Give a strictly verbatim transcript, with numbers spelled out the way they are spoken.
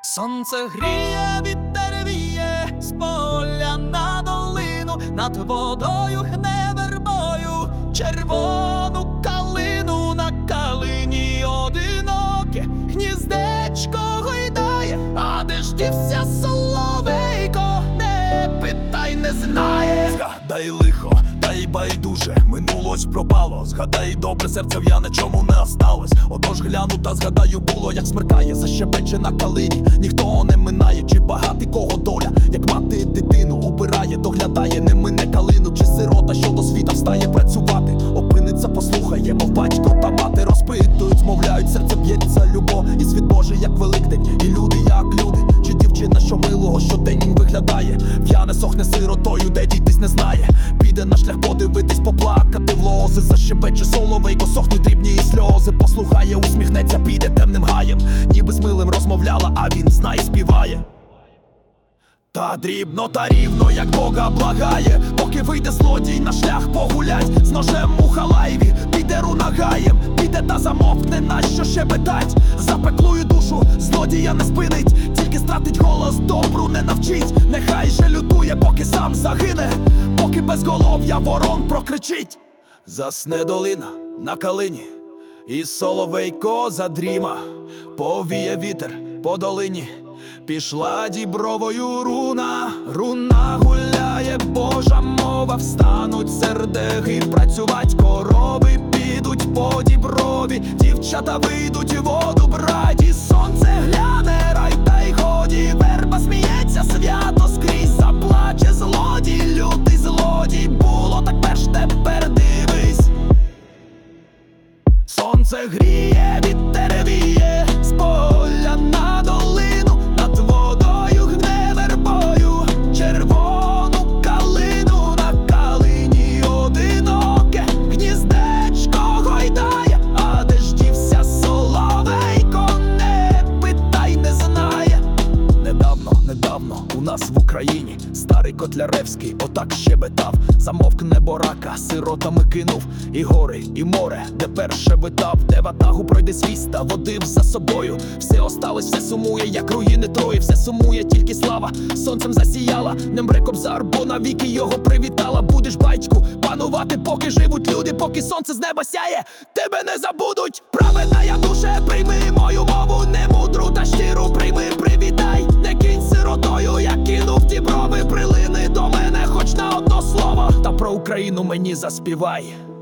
Сонце гріє, вітер віє з поля на долину, над водою гне вербою червону калину, на калині одиноке гніздечко гойдає, а де ж дівся соловейко, не питай, не знає. Згадай лихо, та й байдуже, минулось пропало. Згадай добре, серце в'яне, чому не осталось. Отож гляну та згадаю, було, як смеркає, защебече на калині, ніхто не минає, чи багатий кого доля, як мати дитину обирає, доглядає, не мине калину, чи сирота, що до світа встає працювати, опиниться, послухає, мов батько та мати розпитують, змовляють, серце б'ється, любов і світ Божий, як Великдень, і люди, як люди, чи дівчина, що милого щодень виглядає, в'яне, сохне сиротою, де дійтись не знає, піде на шлях подивитись, поплакати в лози, защебече соловейко, сохнуть дрібні і сльози, послухає, усміхнеться, піде темним гаєм, ніби з милим розмовляла, а він знає, співає. Та дрібно, та рівно, як Бога благає, поки вийде злодій на шлях погулять, з ножем у халаєві, піде рунагаєм, піде та замовкне, нащо щебетать, запеклую душу злодія не спинить, тільки стратить голос, добру не навчить, нехай же лютує, поки сам загине, поки безголов'я ворон прокричить. Засне долина на калині, і соловейко задріма, повіє вітер по долині, пішла дібровою руна, руна гуляє, Божа мова, встануть сердеги, працювать корови, підуть по діброві, дівчата вийдуть воду брать, і сонце гляне, рай та й годі, верба сміється, свято скрізь заплаче злодій, лютий злодій, було так перш, тепер дивись. Сонце гріє, вітер віє з поля на долину, над водою гне вербою червону калину, на калині одиноке гніздечко гойдає, а де ж дівся соловейко, не питай, не знає. Недавно, недавно у нас в Україні старий Котляревський отак щебетав, замовкне борака, сиротами кинув, і гори, і море, де перше витав, де ватагу пройде свіста, водив за собою, все осталось, все сумує, як руїни Трої, все сумує, тільки слава сонцем засіяла, не мре Кобзар, бо навіки його привітала. Будеш, батьку, панувати, поки живуть люди, поки сонце з неба сяє, тебе не забудуть. Праведна я душе, прийми мою мову, не мудру та щиру, прийми, привітай, не кинь сиротою, я кинув діброви, прилини до мене хоч на одно слово, та про Україну мені заспівай.